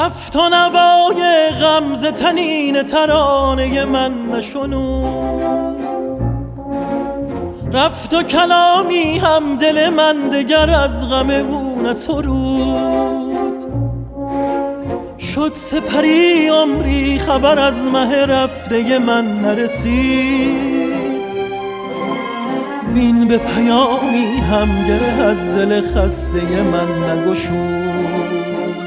رفت و نوای غمزه تنین ترانه من نشنود، رفت و کلامی هم دل من دگر از غم او نسرود. شد سپری عمری خبر از مه رفته من نرسید، بین به پیامی هم گره از دل خسته من نگشود.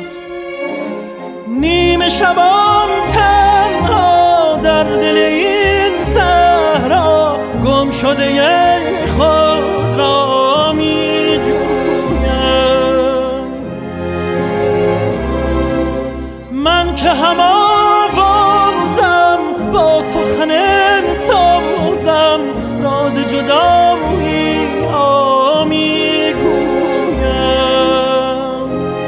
نیمه شبان تنها در دل این صحرا گم شده خود را می جویم. من که هم آوازم با سخن سازم، راز جدایی می گویم.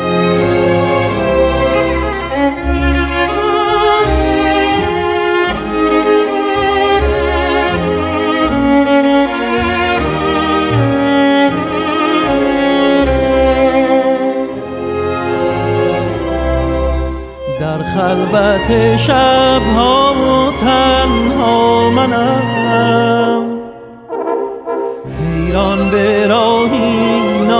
در خلوت شبها تنها منم، حیران به راهی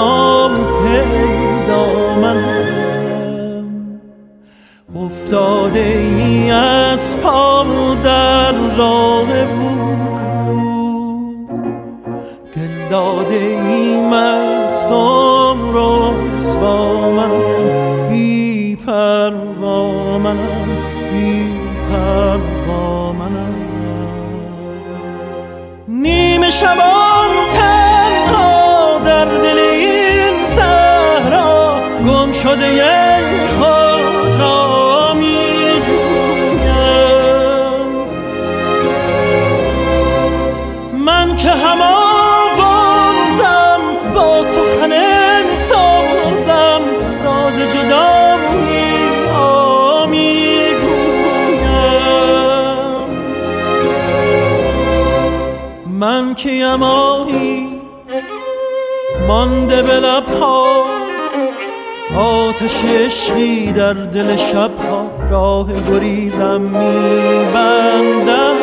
ناپیدا منم. افتاده ای از پا در راه بود، دل داده ای مستم رسوا منم. بی پروا منم، بی پروا منم. نیمه شبان تنها در دل این صحرا گم شده خود را می جویم. من که هم آوازم با سخن سازم، راز جدایی می گویم. من که یماهی مانده به لبها، آتش عشقی در دل شبها راه گریزم می‌بندم.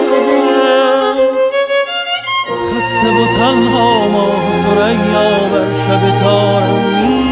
خسته و تنها ماه و ثریا بر شب تارم